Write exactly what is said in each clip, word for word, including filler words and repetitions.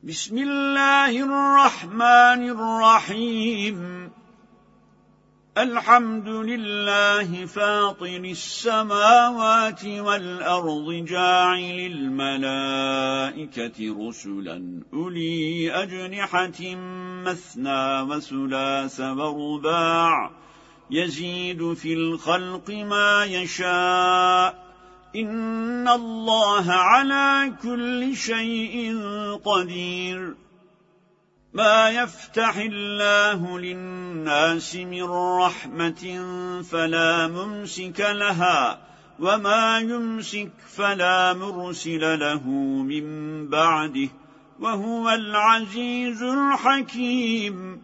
بسم الله الرحمن الرحيم الحمد لله فاطر السماوات والأرض جاعل الملائكة رسلا أولي أجنحة مثنى وثلاث ورباع يزيد في الخلق ما يشاء إن الله على كل شيء قدير ما يفتح الله للناس من رحمة فلا ممسك لها وما يمسك فلا مرسل له من بعده وهو العزيز الحكيم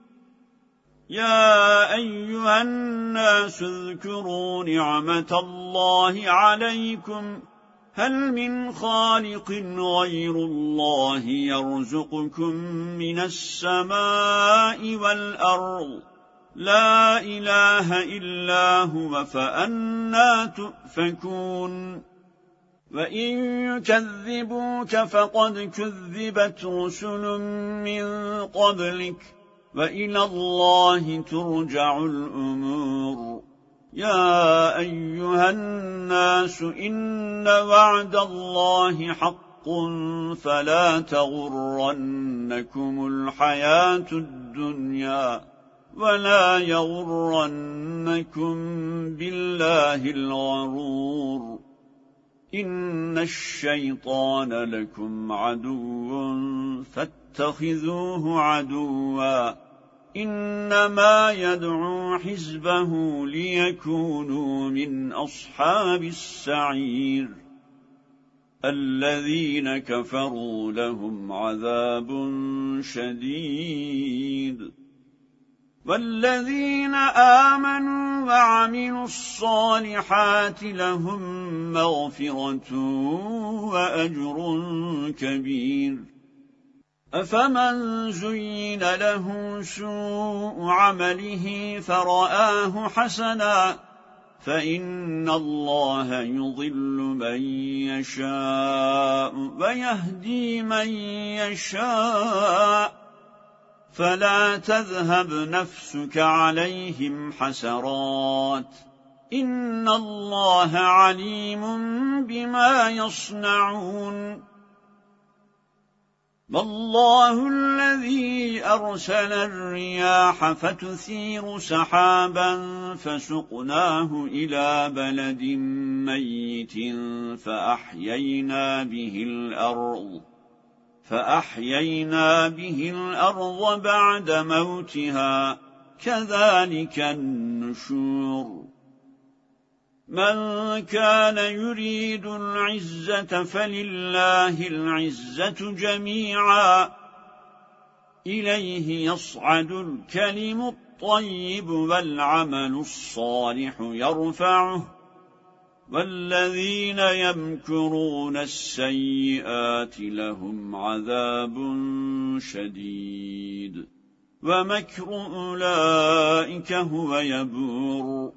يا أيها الناس اذكروا نعمة الله عليكم هل من خالق غير الله يرزقكم من السماء والأرض لا إله إلا هو فأنى تؤفكون وإن يكذبوك فقد كذبت رسل من قبلك وإلى الله ترجع الأمور يا أيها الناس إن وعد الله حق فلا تغرنكم الحياة الدنيا ولا يغرنكم بالله الغرور إن الشيطان لكم عدو فاتخذوه عدوا إنما يدعو حزبه ليكونوا من أصحاب السعير الذين كفروا لهم عذاب شديد والذين آمنوا وعملوا الصالحات لهم مغفرة وأجر كبير أفمن زين له سوء عمله فرآه حسنا فإن الله يضل من يشاء ويهدي من يشاء فلا تذهب نفسك عليهم حسرات إن الله عليم بما يصنعون والله الذي أرسل الرياح فتثير سحابا فسقناه إلى بلد ميت فأحيينا به الأرض فأحيينا به الأرض بعد موتها كذلك النشور من كان يريد العزة فلله العزة جميعا إليه يصعد الكلم الطيب والعمل الصالح يرفعه والذين يمكرون السيئات لهم عذاب شديد ومكر أولئك هو يبور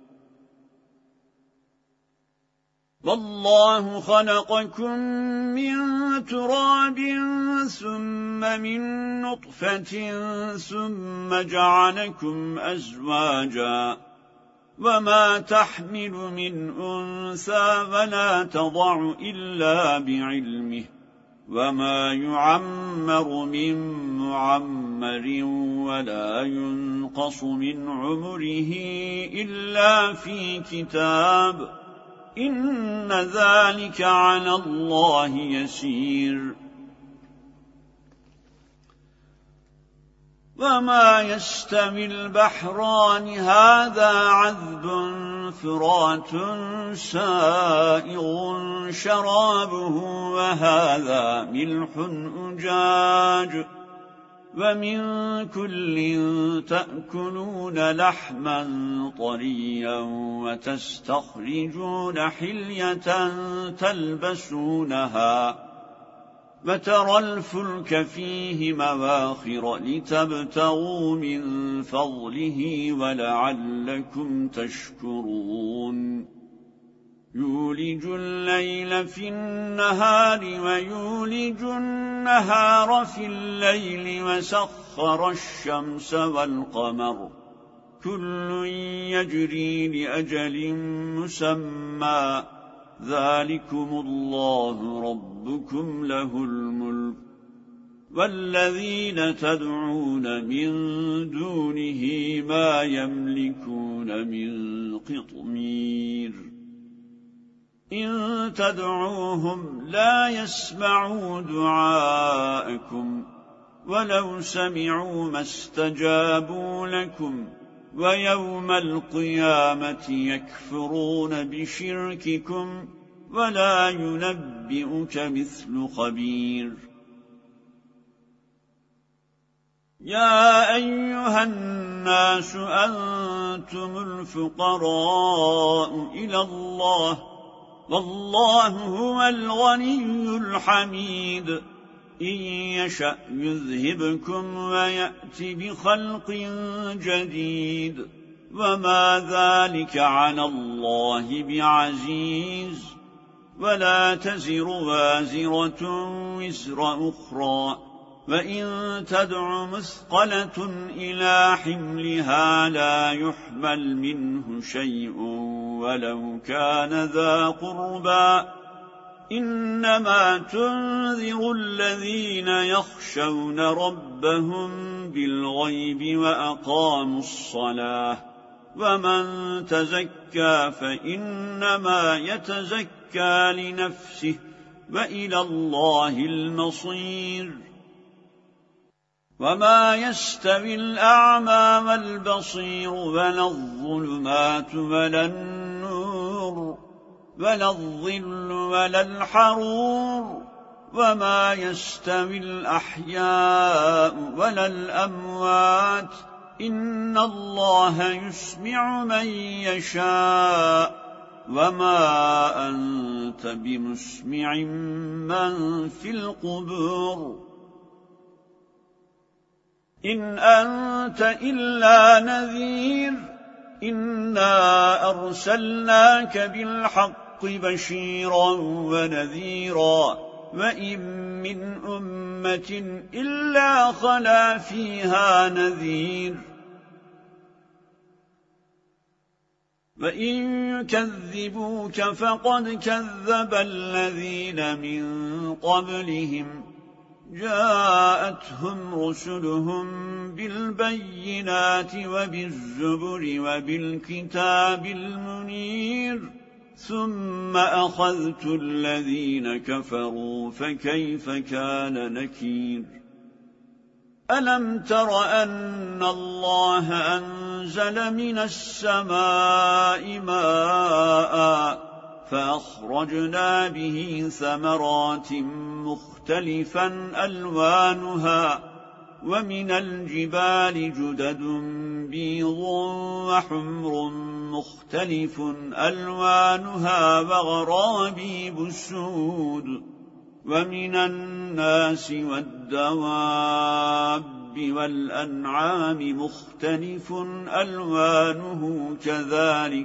والله خلقكم من تراب ثم من نطفة ثم جعلكم أزواجا وما تحمل من أنثى ولا تضع إلا بعلمه وما يعمر من معمر ولا ينقص من عمره إلا في كتاب إن ذلك على الله يسير وما يستوي البحران هذا عذب فرات سائغ شرابه وهذا ملح أجاج ومن كل تأكلون لحما طريا وتستخرجون حلية تلبسونها وترى الفلك فيه مواخر لتبتغوا من فضله ولعلكم تشكرون يولج الليل في النهار ويولج النهار في الليل وسخر الشمس والقمر كل يجري لأجل مسمى ذلكم الله ربكم له الملك والذين تدعون من دونه ما يملكون من قطمير إن تدعوهم لا يسمعوا دعاءكم ولو سمعوا ما استجابوا لكم ويوم القيامة يكفرون بشرككم ولا ينبئك مثل خبير يا أيها الناس أنتم الفقراء إلى الله والله هو الغني الحميد إن يشأ يذهبكم ويأتي بخلق جديد وما ذلك على الله بعزيز ولا تزر وازرة وزر أخرى وإن تدع مثقلة إلى حملها لا يحمل منه شيء ولو كان ذا قربى إنما تنذر الذين يخشون ربهم بالغيب وأقاموا الصلاة ومن تزكى فإنما يتزكى لنفسه وإلى الله المصير وما يستوي الأعمى والبصير ولا الظلمات ولا النور ولا الظل ولا الحرور وما يستوي الأحياء ولا الأموات إن الله يسمع من يشاء وما أنت بمسمع من في القبور إن أنت إلا نذير إنا أرسلناك بالحق بشيرا ونذيرا وإن من أمة إلا خلا فيها نذير وإن يكذبوك فقد كذب الذين من قبلهم جاءتهم رسلهم بالبينات وبالزبر وبالكتاب المنير ثم أخذت الذين كفروا فكيف كان نكير ألم تر أن الله أنزل من السماء ماء فأخرجنا به ثمرات مختلفا ألوانها ومن الجبال جدد بيض وحمر مختلف ألوانها وغرابيب سود ومن الناس والدواب والأنعام مختلف ألوانه كذلك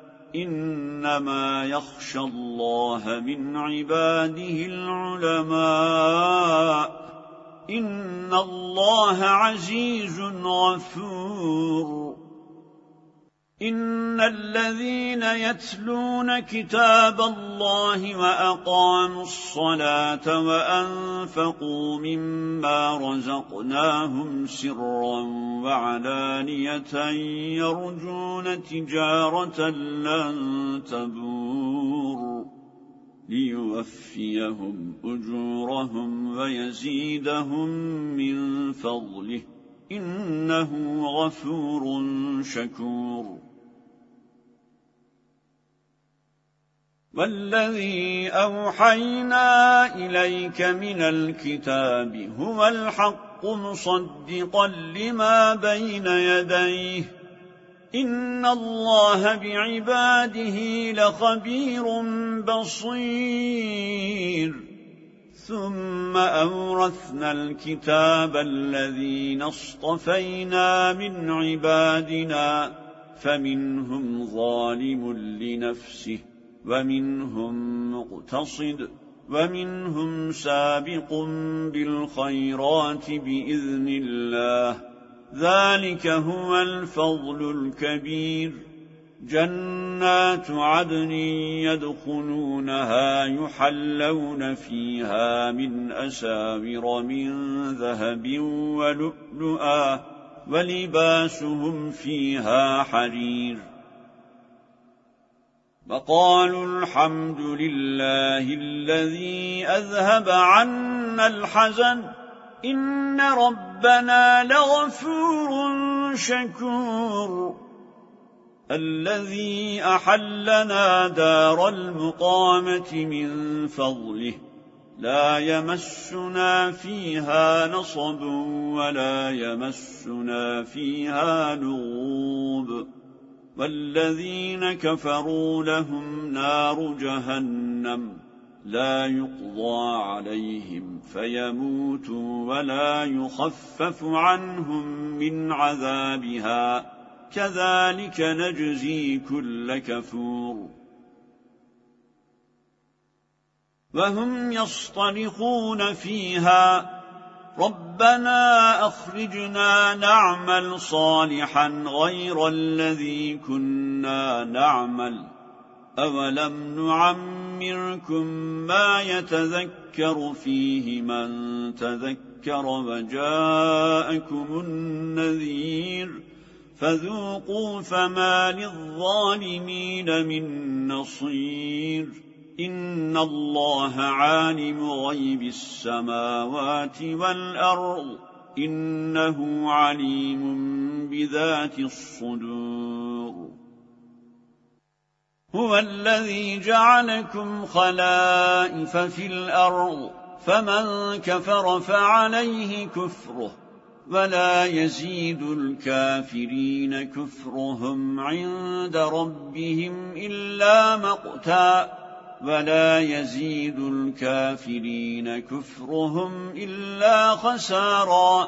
إنما يخشى الله من عباده العلماء إن الله عزيز غفور إن الذين يتلون كتاب الله وأقاموا الصلاة وأنفقوا مما رزقناهم سرا وعلانية يرجون تجارة لن تبور ليوفيهم أجورهم ويزيدهم من فضله إنه غفور شكور والذي أوحينا إليك من الكتاب هو الحق مصدقا لما بين يديه إن الله بعباده لخبير بصير ثم أورثنا الكتاب الذين اصطفينا من عبادنا فمنهم ظالم لنفسه ومنهم مقتصد ومنهم سابق بالخيرات بإذن الله ذلك هو الفضل الكبير جنات عدن يدخلونها يحلون فيها من أساور من ذهب ولؤلؤا ولباسهم فيها حرير وقالوا الحمد لله الذي أذهب عنا الحزن إن ربنا لغفور شكور الذي أحلنا دار المقامة من فضله لا يمسنا فيها نصب ولا يمسنا فيها لغوب والذين كفروا لهم نار جهنم لا يقضى عليهم فيموتوا ولا يخفف عنهم من عذابها كذلك نجزي كل كفور وهم يصطرخون فيها ربنا أخرجنا نعمل صالحا غير الذي كنا نعمل أولم نعمركم ما يتذكر فيه من تذكر وجاءكم النذير فذوقوا فما للظالمين من نصير إن الله عالم غيب السماوات والأرض إنه عليم بذات الصدور هو الذي جعلكم خلائف في الأرض فمن كفر فعليه كفره ولا يزيد الكافرين كفرهم عند ربهم إلا مقتا ولا يزيد الكافرين كفرهم إلا خسارا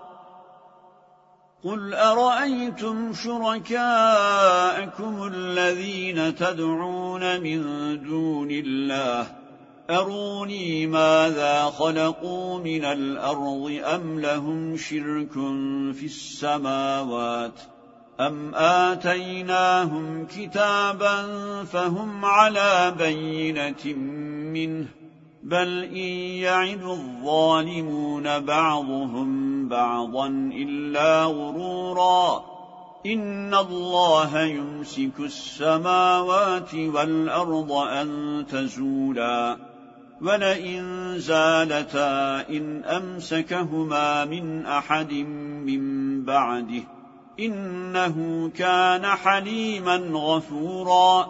قل أرأيتم شركاءكم الذين تدعون من دون الله أروني ماذا خلقوا من الأرض أم لهم شرك في السماوات أم آتيناهم كتابا فهم على بينة منه بل إن يعد الظالمون بعضهم بعضا إلا غرورا إن الله يمسك السماوات والأرض أن تزولا ولئن زالتا إن أمسكهما من أحد من بعده إنه كان حليما غفورا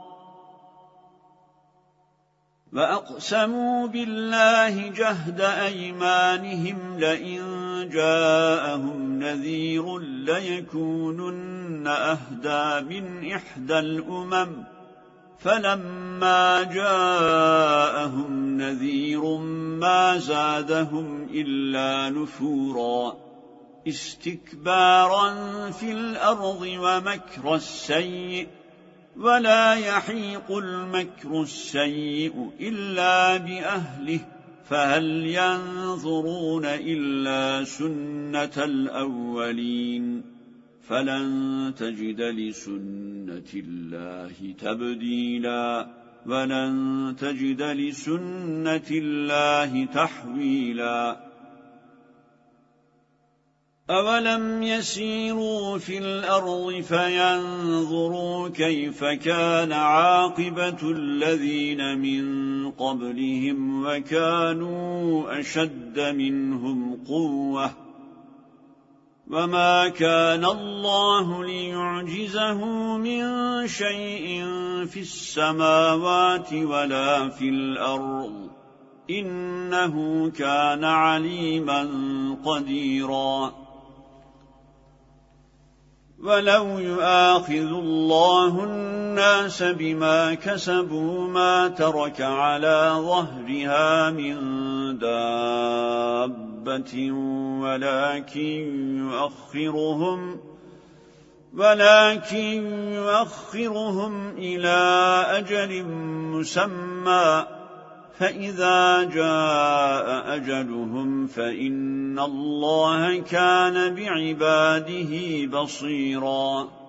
وأقسموا بالله جهد أيمانهم لئن جاءهم نذير ليكونن أهدى من إحدى الأمم فلما جاءهم نذير ما زادهم إلا نفورا استكبارا في الأرض ومكر السيء ولا يحيق المكر السيء إلا بأهله فهل ينظرون إلا سنة الأولين فلن تجد لسنة الله تبديلا ولن تجد لسنة الله تحويلا أولم يسيروا في الأرض فينظروا كيف كان عاقبة الذين من قبلهم وكانوا أشد منهم قوة وما كان الله ليعجزه من شيء في السماوات ولا في الأرض إنه كان عليما قديرا ولو يؤاخذ الله الناس بما كسبوا ما ترك على ظهرها من دابة ولكن يؤخرهم ولكن يؤخرهم إلى أجل مسمى فإذا جاء أجلهم فإن الله كان بعباده بصيراً